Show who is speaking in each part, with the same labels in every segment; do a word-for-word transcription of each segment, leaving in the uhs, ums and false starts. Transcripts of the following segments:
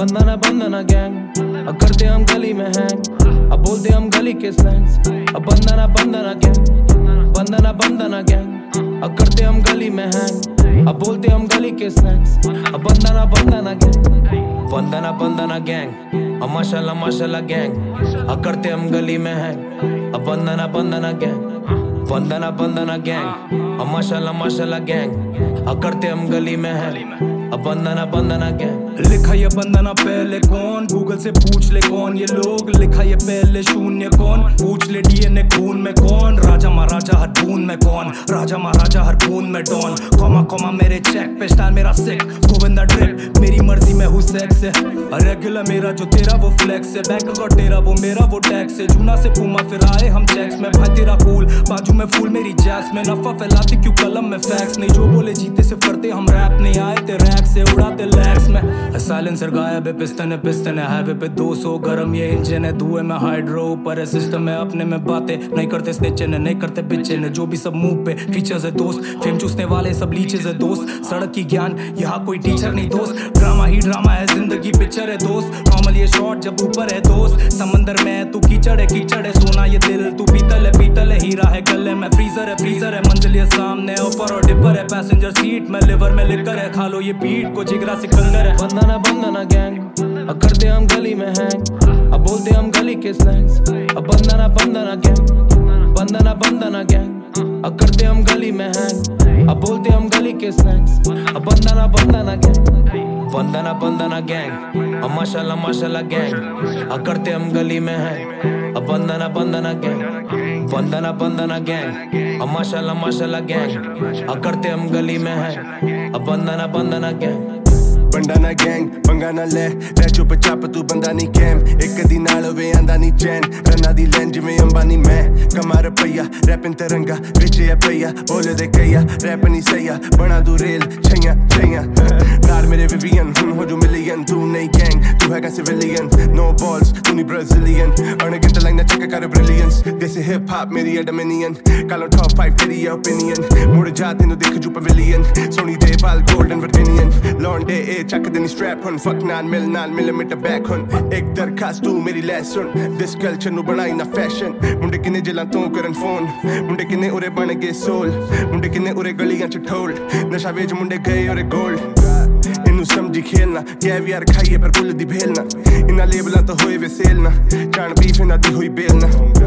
Speaker 1: बंदना बंदना gang, अब करते हम गली में हैंग, अब बोलते हम गली के स्लैंग्स। अब बंदना बंदना गैंग, बंदना बंदना गैंग, अब करते हम गली में हैंग, अब बोलते हम गली के स्लैंग्स। अब बंदना बंदना गैंग, बंदना बंदना गैंग, अब माशाल्लाह माशाल्लाह गैंग, अब करते हम गली में हैंग। अब बंदना बंदना गैंग, बंदना बंदना गैंग, अब माशाल्लाह माशाल्लाह गैंग, अब करते हम गली में हैं। अब बंदना बंदना गैंग।
Speaker 2: लिखा ये बंदना पहले कौन, गूगल से पूछ ले कौन ये लोग। लिखा ये पहले शून्य कौन, पूछ ले डीएनए खून में कौन। राजा महाराजा हर बूंद में कौन, राजा महाराजा हर बूंद में डॉन। कॉमा कॉमा मेरे चेक पे स्टाइल मेरा सिक, गोविंदा ड्रिप मेरी मर्जी में हूँ सेक्स है। रेगुलर मेरा जो तेरा वो फ्लेक्स है, बैंक अकाउंट तेरा वो मेरा वो टैक्स है। जूना से पूमा फिर आए हम चेक्स में, भाई तेरा कूल बाजू में फूल मेरी जैक्स में। नफा फैलाते क्यों कलम में फैक्स नहीं, जो बोले जीते से करते हम रैप नहीं आए ते रैक से उड़ाते लैक्स में। साइलेंसर गायब है, पिस्टन है पिस्टन है, हाईवे पे दो सौ गरम ये इंजन है। धुएं में हाइड्रो ऊपर है सिस्टम है, अपने में बातें नहीं करते स्नेचन है, नहीं करते पिचन है। जो भी सब मुंह पे फीचर्स है दोस्त, फेम चूसने वाले सब लीचेस है दोस्त। सड़क की ज्ञान यहाँ कोई टीचर नहीं दोस्त, ड्रामा ही ड्रामा है जिंदगी पिक्चर है दोस्त। नॉर्मल ये शॉट जब ऊपर है दोस्त, समंदर में तू कीचड़ है कीचड़ है। सोना ये दिल तू पीतल है पीतल है, हीरा है गले में फ्रीजर है फ्रीजर है। मंजिल ये सामने ऊपर और डिपर है, पैसेंजर सीट में लिवर में लिकर है। खा लो ये पीठ को जिगरा सिकंदर है।
Speaker 1: बंदना बंदना गैंग, अब करते हम गली में हैंग, अब बोलते हम गली के स्लैंग्स। अब बंदना बंदना गैंग, बंदना बंदना गैंग, अब करते हम गली में हैंग, अब बोलते हम गली के स्लैंग्स। अब बंदना बंदना गैंग, बंदना बंदना गैंग, अब माशाल्लाह माशाल्लाह गैंग, अब करते हम गली में हैं। अब बंदना बंदना गैंग, बंदना बंदना गैंग, अब माशाल्लाह माशाल्लाह गैंग, अब करते हम गली में हैं। अब बंदना बंदना गैंग।
Speaker 3: बंडा ना गैंग पंगा ना ले, रह चुप चाप तू बंदा नहीं कैम। एक कदी नाल होवे आंदा नहीं चैन, रन्ना दी लैन जिवें अंबानी मैं। कमा रुपया रैपिन तरंगा विच है पईया, बोले दे कईया रैप नहीं सैया। बना दू रेल छैया छैया नाल मेरे विवियन, हुन हो जो मिलियन। तू नहीं गैंग तू हैगा सिविलियन, नो बॉल्स तू नहीं ब्राजीलियन। अर्न अगेंस्ट लाइन ना चेक कर brilliance, this is hip hop मेरी है डोमिनियन। कालो टॉप फाइव तेरी ओपिनियन, मुड़ जा तेनू देख जू पवेलियन। सोनी दे बाल गोल्डन वर्जीनियन, लॉन्डे ए चक देनी स्ट्रैप हुन। फक नाल मिल नाल मिलीमीटर बैक हुन। एक दरखास्त तू मेरी लेसन, दिस कल्चर नु बनाई ना फैशन। मुंडे किने जिला तू करन फोन, मुंडे किने उरे बन गए सोल। मुंडे किने उरे गलियां च ठोल, नशा वेच मुंडे गए उरे गोल्ड। इनू समझी खेलना कैवियर खाइए पर कुल दी भेलना। इना लेबलां तो होए वे सेलना, जान बीफ इना दी हुई बेलना।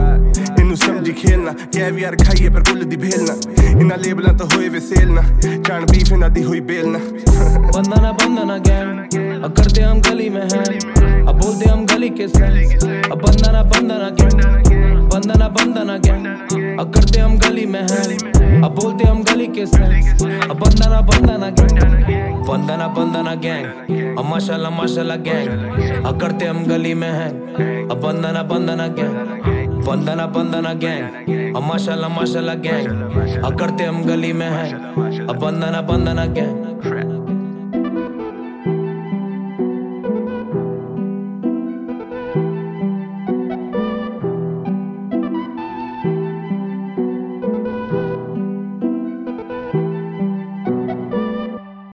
Speaker 3: इनू समझी खेलना कैवियर खाइए पर कुल दी भेलना। इना लेबलां तो होए वे सेलना, जान बीफ इना दी हुई बेलना।
Speaker 1: बंदना बंदना गैंग, अब करते हम गली में हैं, अब बोलते हम गली के स्लैंग्स। अब बंदना बंदना गैंग, बंदना बंदना गैंग, अब करते हम गली में हैं, अब बोलते हम गली के स्लैंग्स। अब बंदना बंदना गैंग, बंदना बंदना गैंग, अब माशाल्लाह माशाल्लाह गैंग, अब करते हम गली में हैं। अब बंदना बंदना गैंग, बंदना बंदना गैंग, अब माशाल्लाह माशाल्लाह गैंग, अब करते हम गली में हैं। अब बंदना बंदना गैंग।